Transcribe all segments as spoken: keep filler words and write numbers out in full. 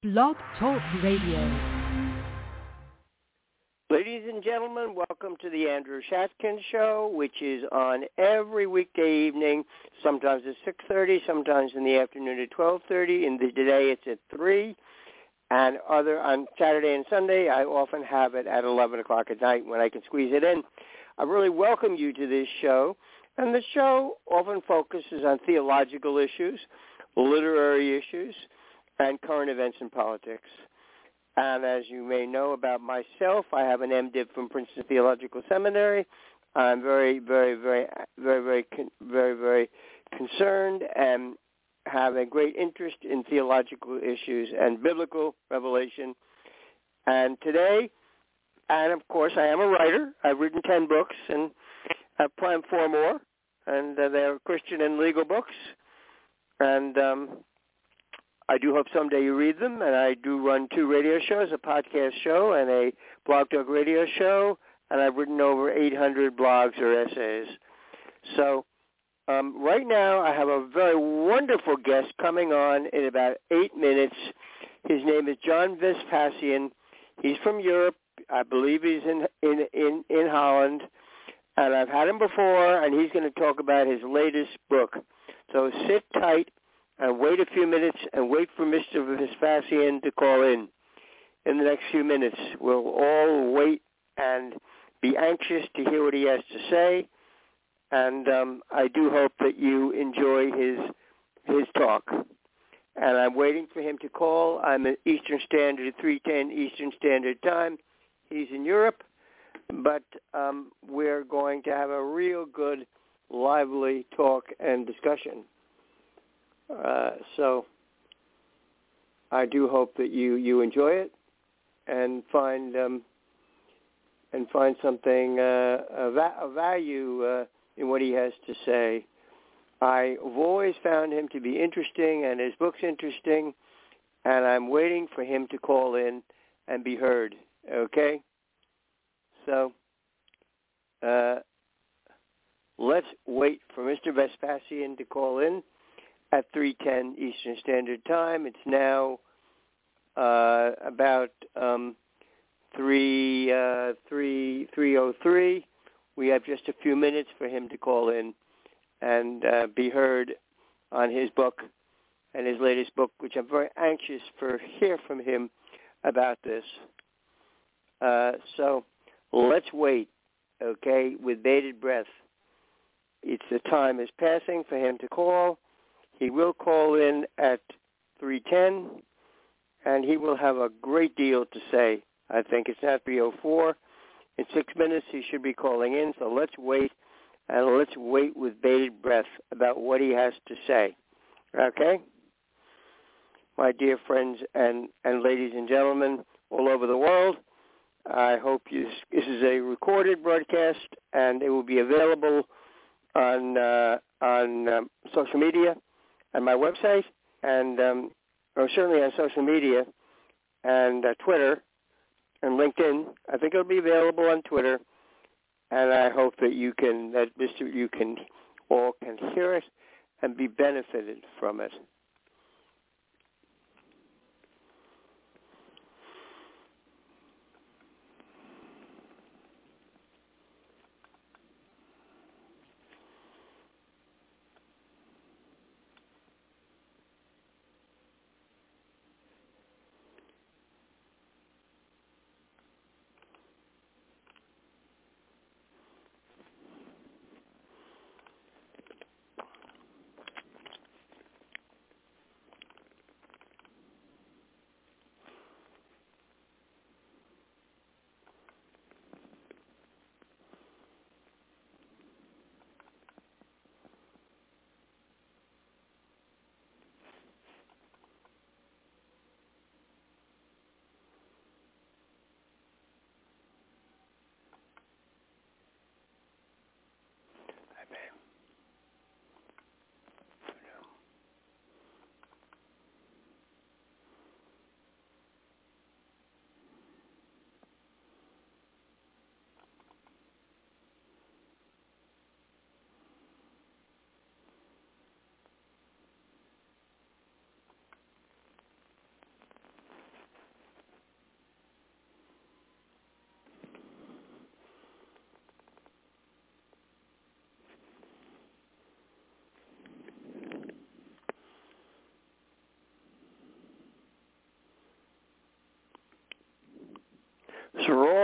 Blog Talk Radio. Ladies and gentlemen, welcome to the Andrew Shatkin Show, which is on every weekday evening, sometimes at six thirty, sometimes in the afternoon at twelve thirty. In the today, it's at three. And other on Saturday and Sunday, I often have it at eleven o'clock at night when I can squeeze it in. I really welcome you to this show. And the show often focuses on theological issues, literary issues, and current events and politics. And as you may know about myself, I have an M Div from Princeton Theological Seminary. I'm very, very, very, very, very, very, very concerned and have a great interest in theological issues and biblical revelation. And today, and of course, I am a writer. I've written ten books, and I've planned four more, and uh, they're Christian and legal books. And um, I do hope someday you read them, and I do run two radio shows, a podcast show and a Blog Talk Radio show, and I've written over eight hundred blogs or essays. So um, right now I have a very wonderful guest coming on in about eight minutes. His name is John Vespasian. He's from Europe. I believe he's in, in, in, in Holland, and I've had him before, and he's going to talk about his latest book. So sit tight and wait a few minutes and wait for Mister Vespasian to call in. In the next few minutes, we'll all wait and be anxious to hear what he has to say, and um, I do hope that you enjoy his his talk. And I'm waiting for him to call. I'm at Eastern Standard, three ten Eastern Standard Time. He's in Europe, but um, we're going to have a real good, lively talk and discussion. Uh, so I do hope that you, you enjoy it and find um, and find something uh, of, va- of value uh, in what he has to say. I've always found him to be interesting and his book's interesting, and I'm waiting for him to call in and be heard. Okay? So uh, let's wait for Mister Vespasian to call in at three ten Eastern Standard Time. It's now uh, about um, three uh, three three oh three. We have just a few minutes for him to call in and uh, be heard on his book and his latest book, which I'm very anxious for hear from him about this. Uh, so let's wait, okay, with bated breath. It's the time is passing for him to call. He will call in at three ten, and he will have a great deal to say. I think it's now three oh four. In six minutes, he should be calling in, so let's wait, and let's wait with bated breath about what he has to say. Okay? My dear friends and, and ladies and gentlemen all over the world, I hope you, this is a recorded broadcast, and it will be available on uh, on um, social media, on my website, and um, or certainly on social media, and uh, Twitter, and LinkedIn. I think it'll be available on Twitter, and I hope that you can, that Mister you can all can hear it and be benefited from it.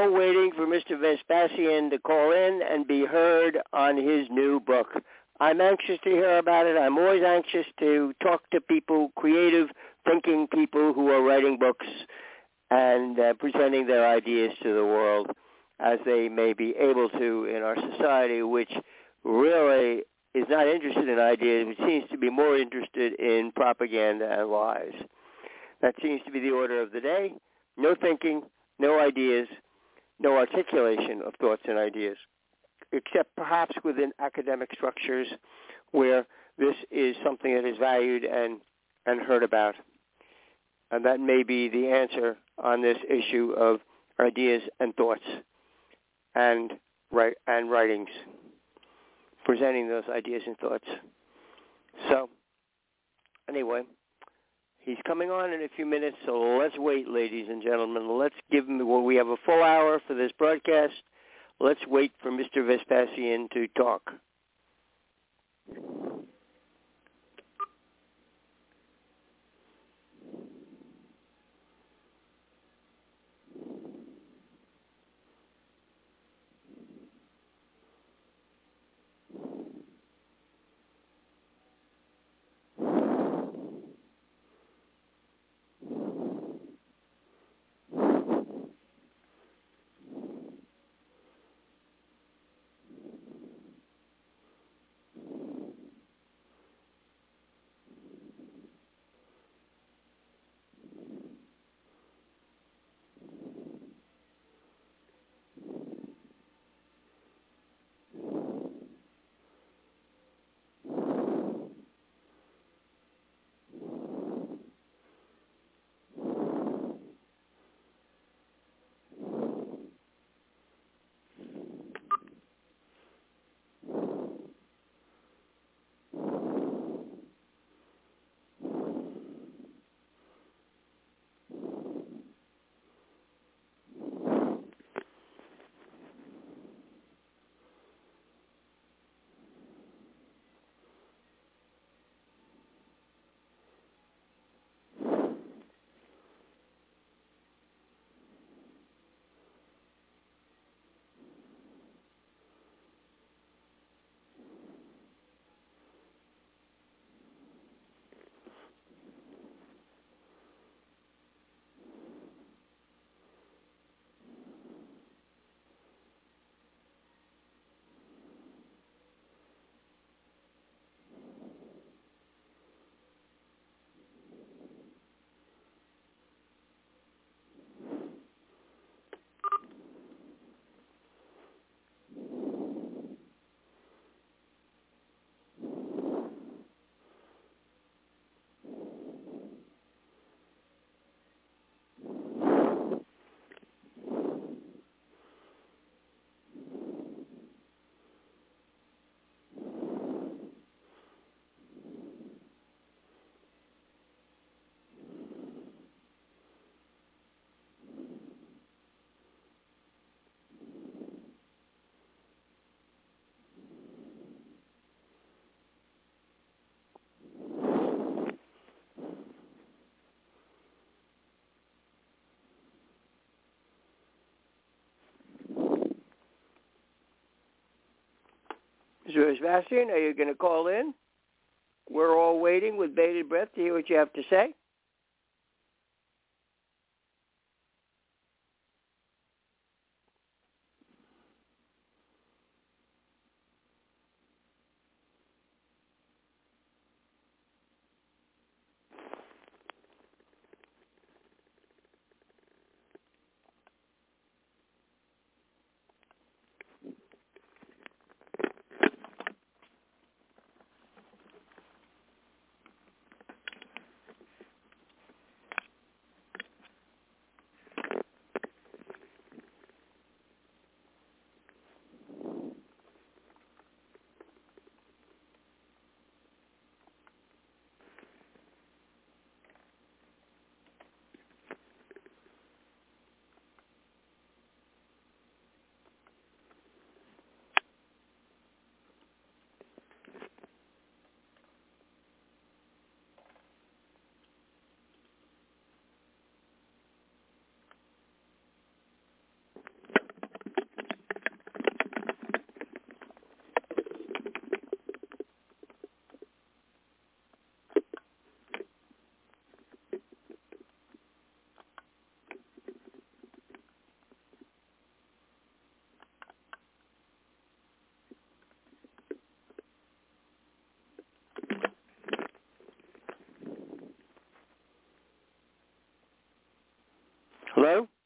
all waiting for Mister Vespasian to call in and be heard on his new book. I'm anxious to hear about it. I'm always anxious to talk to people, creative, thinking people who are writing books and uh, presenting their ideas to the world as they may be able to in our society, which really is not interested in ideas, but seems to be more interested in propaganda and lies. That seems to be the order of the day. No thinking, no ideas, no articulation of thoughts and ideas, except perhaps within academic structures where this is something that is valued and, and heard about. And that may be the answer on this issue of ideas and thoughts and, write, and writings, presenting those ideas and thoughts. So, anyway, he's coming on in a few minutes, so let's wait, ladies and gentlemen. Let's give him, well, we have a full hour for this broadcast. Let's wait for Mister Vespasian to talk. Mister Vespasian, are you going to call in? We're all waiting with bated breath to hear what you have to say. Hello?